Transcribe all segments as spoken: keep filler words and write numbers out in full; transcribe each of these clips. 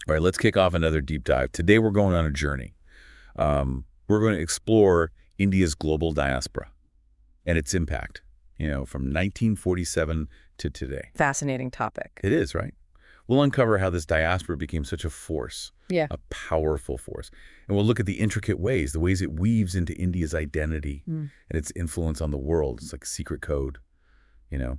All right, let's kick off another deep dive. Today we're going on a journey. Um, we're going to explore India's global diaspora and its impact, you know, from nineteen forty-seven to today. Fascinating topic. It is, right? We'll uncover how this diaspora became such a force, Yeah. a powerful force. And we'll look at the intricate ways, the ways it weaves into India's identity Mm. and its influence on the world. It's like secret code, you know.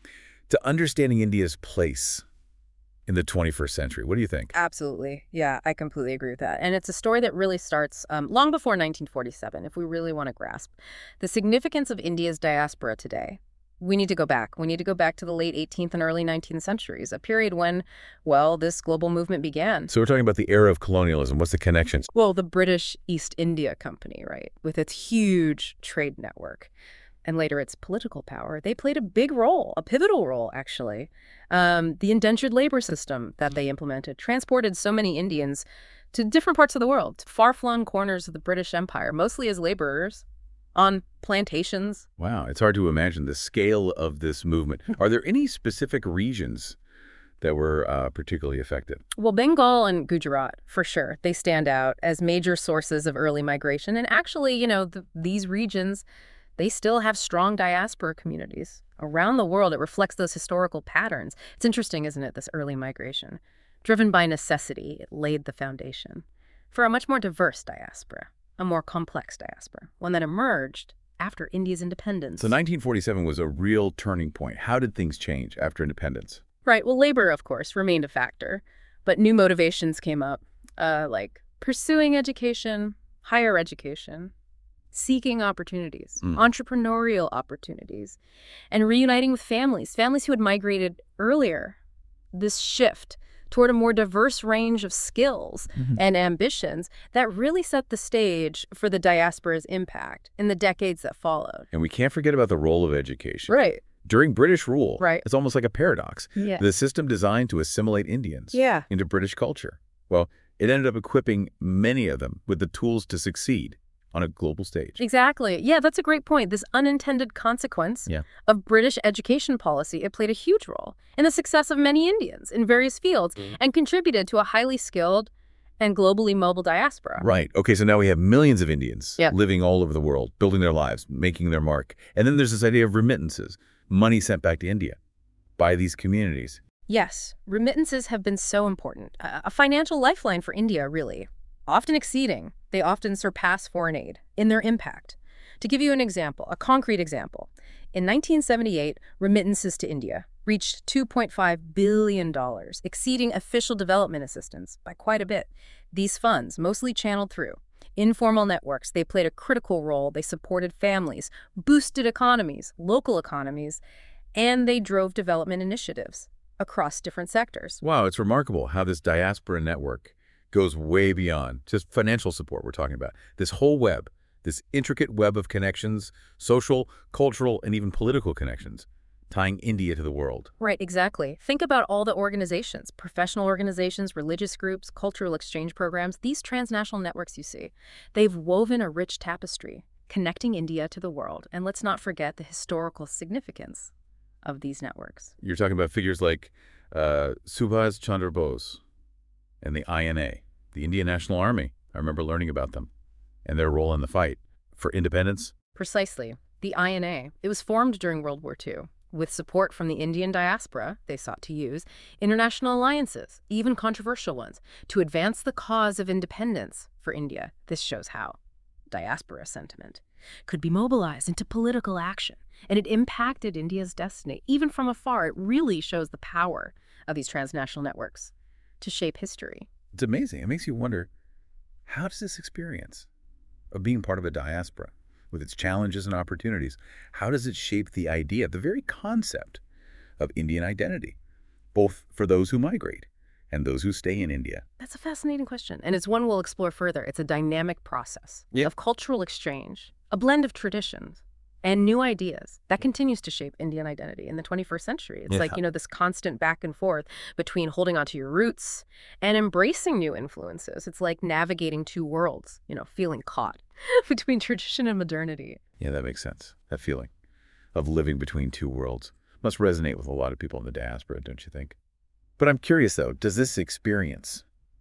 To understanding India's place in the twenty-first century, what do you think? Absolutely. Yeah, I completely agree with that. And it's a story that really starts um, long before nineteen forty-seven, if we really want to grasp the significance of India's diaspora today. We need to go back. We need to go back to the late eighteenth and early nineteenth centuries, a period when, well, this global movement began. So we're talking about the era of colonialism. What's the connections? Well, the British East India Company, right, with its huge trade network and later its political power, they played a big role, a pivotal role, actually. Um, the indentured labor system that they implemented transported so many Indians to different parts of the world, to far-flung corners of the British Empire, mostly as laborers on plantations. Wow, it's hard to imagine the scale of this movement. Are there any specific regions that were uh, particularly affected? Well, Bengal and Gujarat, for sure, they stand out as major sources of early migration. And actually, you know, the, these regions, they still have strong diaspora communities. Around the world, it reflects those historical patterns. It's interesting, isn't it, this early migration? Driven by necessity, it laid the foundation for a much more diverse diaspora, a more complex diaspora, one that emerged after India's independence. So nineteen forty-seven was a real turning point. How did things change after independence? Right. Well, labor, of course, remained a factor, but new motivations came up, uh, like pursuing education, higher education, seeking opportunities, Mm. entrepreneurial opportunities, and reuniting with families, families who had migrated earlier. This shift toward a more diverse range of skills Mhm. and ambitions that really set the stage for the diaspora's impact in the decades that followed. And we can't forget about the role of education. Right. During British rule, Right. it's almost like a paradox. Yeah. The system designed to assimilate Indians Yeah. into British culture. Well, it ended up equipping many of them with the tools to succeed on a global stage. Exactly. Yeah, that's a great point. This unintended consequence Yeah. of British education policy, it played a huge role in the success of many Indians in various fields and contributed to a highly skilled and globally mobile diaspora. Right. Okay, so now we have millions of Indians Yeah. living all over the world, building their lives, making their mark. And then there's this idea of remittances, money sent back to India by these communities. Yes, remittances have been so important. A a financial lifeline for India, really. Often exceeding, they often surpass foreign aid in their impact. To give you an example, a concrete example, in nineteen seventy-eight, remittances to India reached two point five billion dollars, exceeding official development assistance by quite a bit. These funds, mostly channeled through informal networks, they played a critical role. They supported families, boosted economies, local economies, and they drove development initiatives across different sectors. Wow, it's remarkable how this diaspora network goes way beyond just financial support we're talking about. This whole web, this intricate web of connections, social, cultural, and even political connections, tying India to the world. Right, exactly. Think about all the organizations, professional organizations, religious groups, cultural exchange programs, these transnational networks you see. They've woven a rich tapestry, connecting India to the world. And let's not forget the historical significance of these networks. You're talking about figures like uh, Subhas Chandra Bose and the I N A, the Indian National Army. I remember learning about them and their role in the fight for independence. Precisely. The I N A, it was formed during World War Two. With support from the Indian diaspora, they sought to use international alliances, even controversial ones, to advance the cause of independence for India. This shows how diaspora sentiment could be mobilized into political action, and it impacted India's destiny. Even from afar, it really shows the power of these transnational networks to shape history. It's amazing. It makes you wonder, how does this experience of being part of a diaspora, with its challenges and opportunities, how does it shape the idea, the very concept of Indian identity, both for those who migrate and those who stay in India? That's a fascinating question, and it's one we'll explore further. It's a dynamic process Yeah. of cultural exchange, a blend of traditions and new ideas that continues to shape Indian identity in the twenty-first century. It's Yeah. like, you know, this constant back and forth between holding on to your roots and embracing new influences. It's like navigating two worlds, you know, feeling caught between tradition and modernity. Yeah, that makes sense. That feeling of living between two worlds must resonate with a lot of people in the diaspora, don't you think? But I'm curious, though, does this experience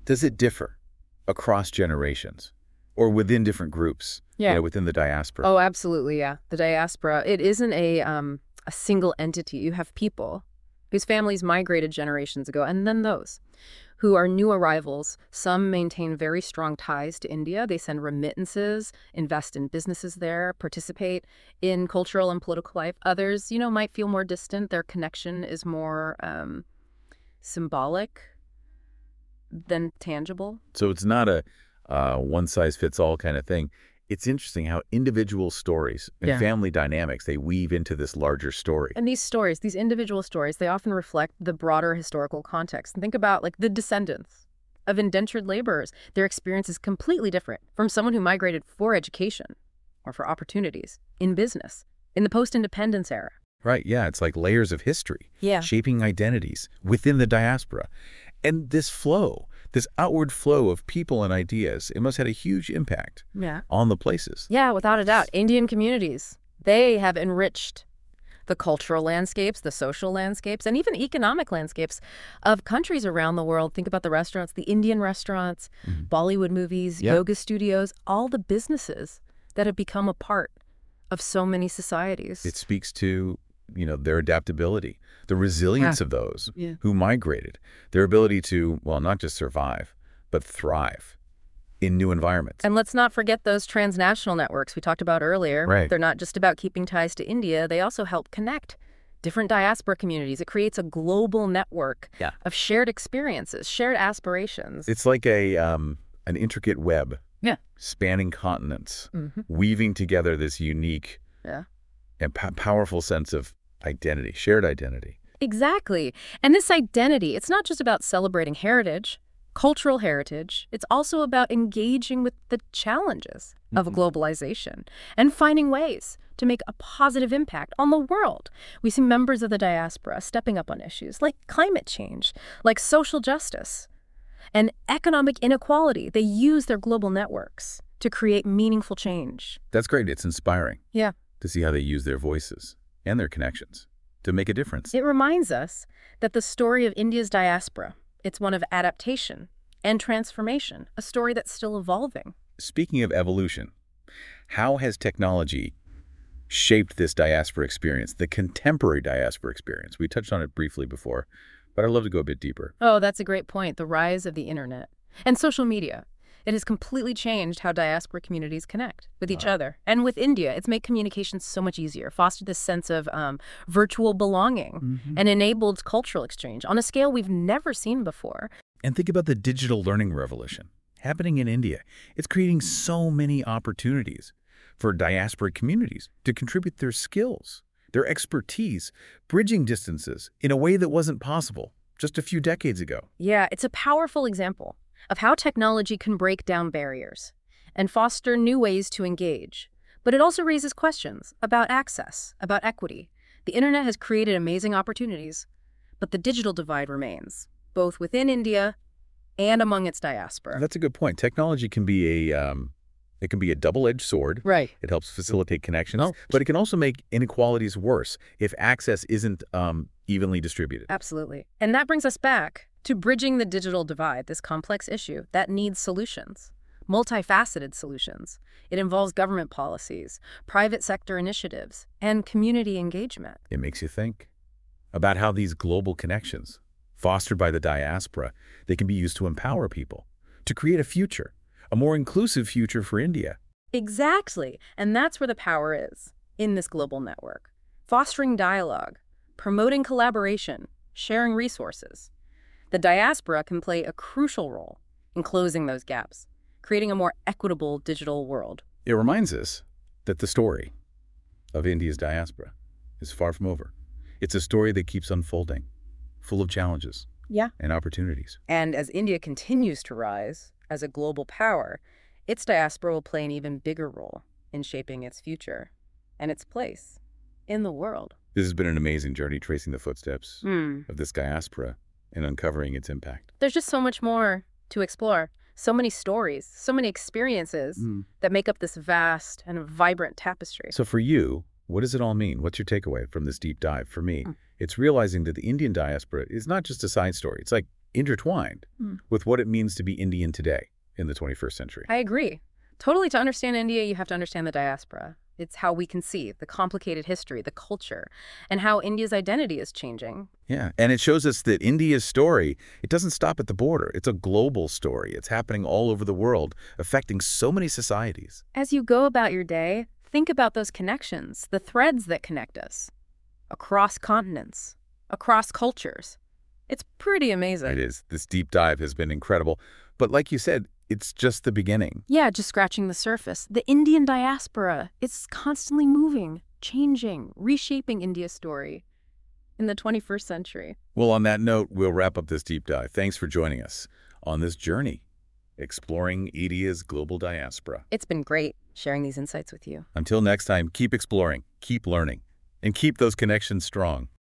Does it differ across generations or within different groups, Yeah. you know, within the diaspora? Oh, absolutely, yeah. The diaspora, it isn't a um a single entity. You have people whose families migrated generations ago, and then those who are new arrivals. Some maintain very strong ties to India. They send remittances, invest in businesses there, participate in cultural and political life. Others, you know, might feel more distant. Their connection is more um, symbolic than tangible. So it's not a uh, one-size-fits-all kind of thing. It's interesting how individual stories and Yeah. family dynamics, they weave into this larger story. And these stories, these individual stories, they often reflect the broader historical context. And think about, like, the descendants of indentured laborers. Their experience is completely different from someone who migrated for education or for opportunities in business in the post-independence era. Right, yeah, it's like layers of history, Yeah. shaping identities within the diaspora. And this flow, this outward flow of people and ideas, it must have had a huge impact Yeah. on the places. Yeah, without a doubt. Indian communities, they have enriched the cultural landscapes, the social landscapes, and even economic landscapes of countries around the world. Think about the restaurants, the Indian restaurants, Mhm. Bollywood movies, Yeah. yoga studios, all the businesses that have become a part of so many societies. It speaks to, you know, their adaptability, the resilience of those Yeah. who migrated, their ability to, well, not just survive, but thrive in new environments. And let's not forget those transnational networks we talked about earlier. Right. They're not just about keeping ties to India. They also help connect different diaspora communities. It creates a global network Yeah. of shared experiences, shared aspirations. It's like a um, an intricate web Yeah. spanning continents, Mhm. weaving together this unique Yeah. and po- powerful sense of identity, shared identity. Exactly. And this identity, it's not just about celebrating heritage, cultural heritage. It's also about engaging with the challenges of Mhm. globalization and finding ways to make a positive impact on the world. We see members of the diaspora stepping up on issues like climate change, like social justice, and economic inequality. They use their global networks to create meaningful change. That's great. It's inspiring Yeah. to see how they use their voices and their connections to make a difference. It reminds us that the story of India's diaspora, it's one of adaptation and transformation, a story that's still evolving. Speaking of evolution, how has technology shaped this diaspora experience, the contemporary diaspora experience? We touched on it briefly before, but I'd love to go a bit deeper. Oh, that's a great point. The rise of the internet and social media. It has completely changed how diaspora communities connect with each Wow. other. And with India, it's made communication so much easier, fostered this sense of um, virtual belonging, and enabled cultural exchange on a scale we've never seen before. And think about the digital learning revolution happening in India. It's creating so many opportunities for diaspora communities to contribute their skills, their expertise, bridging distances in a way that wasn't possible just a few decades ago. Yeah, it's a powerful example of how technology can break down barriers and foster new ways to engage. But it also raises questions about access, about equity. The internet has created amazing opportunities, but the digital divide remains, both within India and among its diaspora. That's a good point. Technology can be a um, it can be a double-edged sword. Right. It helps facilitate connections, Oh. but it can also make inequalities worse if access isn't um, evenly distributed. Absolutely. And that brings us back to bridging the digital divide, this complex issue that needs solutions, multifaceted solutions. It involves government policies, private sector initiatives, and community engagement. It makes you think about how these global connections, fostered by the diaspora, they can be used to empower people, to create a future, a more inclusive future for India. Exactly. And that's where the power is, in this global network. Fostering dialogue, promoting collaboration, sharing resources. The diaspora can play a crucial role in closing those gaps, creating a more equitable digital world. It reminds us that the story of India's diaspora is far from over. It's a story that keeps unfolding, full of challenges Yeah. and opportunities. And as India continues to rise as a global power, its diaspora will play an even bigger role in shaping its future and its place in the world. This has been an amazing journey tracing the footsteps Mm. of this diaspora and uncovering its impact. There's just so much more to explore. So many stories, so many experiences that make up this vast and vibrant tapestry. So for you, what does it all mean? What's your takeaway from this deep dive? For me, Mm. it's realizing that the Indian diaspora is not just a side story. It's like intertwined Hmm. with what it means to be Indian today in the twenty-first century. I agree. Totally, to understand India, you have to understand the diaspora. It's how we conceive, the complicated history, the culture, and how India's identity is changing. Yeah, and it shows us that India's story, it doesn't stop at the border. It's a global story. It's happening all over the world, affecting so many societies. As you go about your day, think about those connections, the threads that connect us, across continents, across cultures. It's pretty amazing. It is. This deep dive has been incredible. But like you said, it's just the beginning. Yeah, just scratching the surface. The Indian diaspora, it's constantly moving, changing, reshaping India's story in the twenty-first century. Well, on that note, we'll wrap up this deep dive. Thanks for joining us on this journey, exploring India's global diaspora. It's been great sharing these insights with you. Until next time, keep exploring, keep learning, and keep those connections strong.